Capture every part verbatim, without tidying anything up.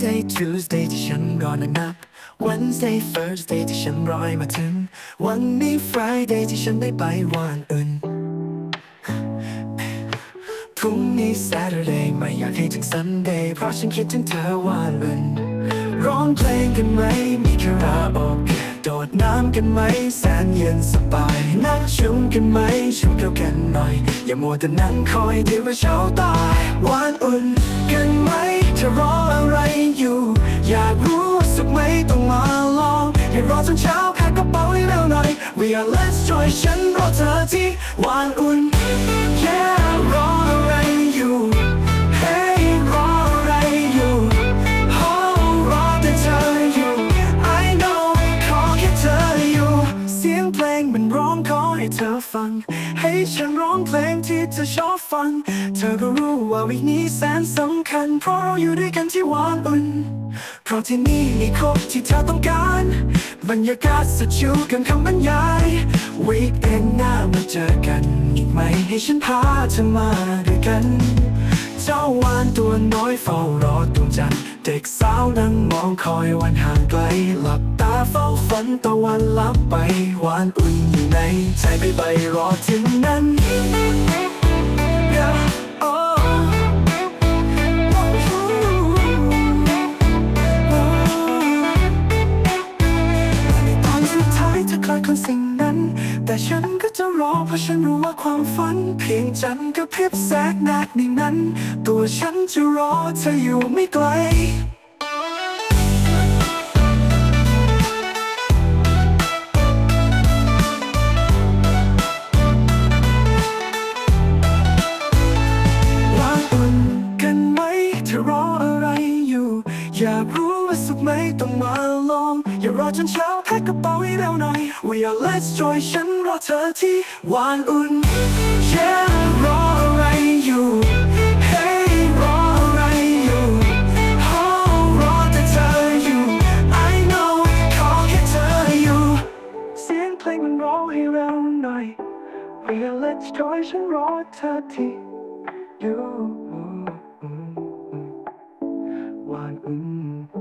Monday Tuesday ที่ฉันรอนับ Wednesday Thursday ที่ฉันรอให้มาถึงวันนี้ Friday ที่ฉันได้ไปวันอื่นพรุ่งนี้ Saturday ไม่อยากให้ถึง Sunday เพราะฉันคิดถึงเธอวันอื่นร้องเพลงกันไหมมีคาราโอเกะโดดน้ำกันไหมแสนเย็นสบายนั่งชุ่มกันไหมชุ่มเกลียวกันหน่อยอย่ามัวแต่นั่งคอยเดี๋ยวว่าเช้าตายวันอุ่นกันไหมเธอรออะไรอยู่อยากรู้ว่าสุขไหมต้องมาลองให้รอจนเช้าแพ็คกระเป๋าให้เร็วหน่อย We are let's joy ฉันรอเธอที่วันอุ่น Yeah รออะไรอยู่ Hey รออะไรอยู่ Oh รอแต่เธออยู่ I know ขอแค่เธออยู่เสียงเพลงมันร้องขอให้เธอฟังให้ฉันร้องเพลงที่เธอชอบฟังเธอก็รู้ว่าวีคนี้แสนสำคัญเพราะเราอยู่ด้วยกันที่วันอุ่นเพราะที่นี่มีครบที่เธอต้องการบรรยากาศสุดชิลกันคำบรรยายวีคเอนหน้ามาเจอกันอีกไหมให้ฉันพาเธอมาด้วยกันเจ้าวานตัวน้อยเฝ้ารอดวงจันทร์เด็กสาวนั่งมองคอยวันห่างไกลหลับตาเฝ้าฝันตะวันลับไปวันอุ่นอยู่ในใจไปไปรอถึงนั้น Yeah, oh.คนสิ่งนั้นแต่ฉันก็จะรอเพราะฉันรู้ว่าความฝันเพียงจันทร์กับพริบแสกแนกในนั้นตัวฉันจะรอเธออยู่ไม่ไกลว่าอุ่นกันไหมเธอรออะไรอยู่อยากรู้ว่าสุขไหมต้องมาลองอย่ารอจนเช้าแพ็คกระเป๋าให้เร็วหน่อย We are let's joy ฉันรอเธอที่วันอุ่น Yeah รออะไรอยู่ Hey รออะไรอยู่ Oh รอแต่เธออยู่ I know ขอแค่เธออยู่เสียงเพลงมันร้องให้เร็วหน่อย We are let's joy ฉันรอเธอที่อยู่วันอุ่น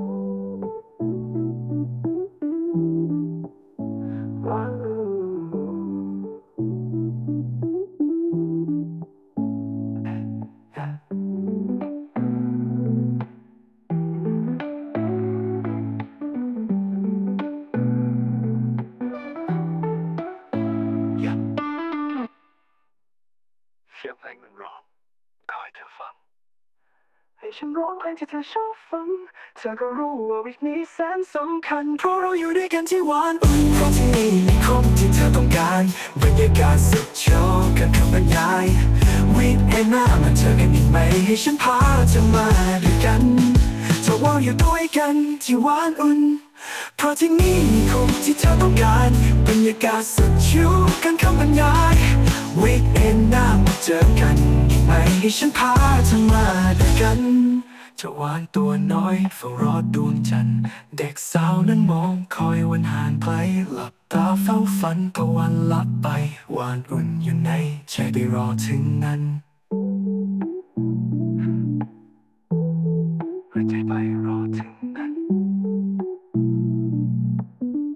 เสียงเพลงมันร้องขอให้เธอฟังให้ฉันร้องเพลงที่เธอชอบฟังเธอก็รู้ว่าวีคนี้แสนสำคัญเพราะเราอยู่ด้วยกันที่วันอุ่นเพราะที่นี่มีครบที่เธอต้องการบรรยากาศสุดโชว์กันคำบรรยายวีคเอนหน้ามาเจอกันอีกไหมให้ฉันพาเธอมาด้วยกันเธอว่าอยู่ด้วยกันที่วันอุ่นเพราะที่นี่มีครบที่เธอต้องการบรรยากาศสุดชิลกันคำบรรยายวีคเอนหน้ามาเจอกันอีกไหมให้ฉันพาเธอมาด้วยกันเจ้าวานตัวน้อยเฝ้ารอดวงจันทร์เด็กสาวนั้นมองคอยวันห่างไกลหลับตาเฝ้าฝันตะวันลับไปวานอุ่นอยู่ในใจไปรอถึงนั้น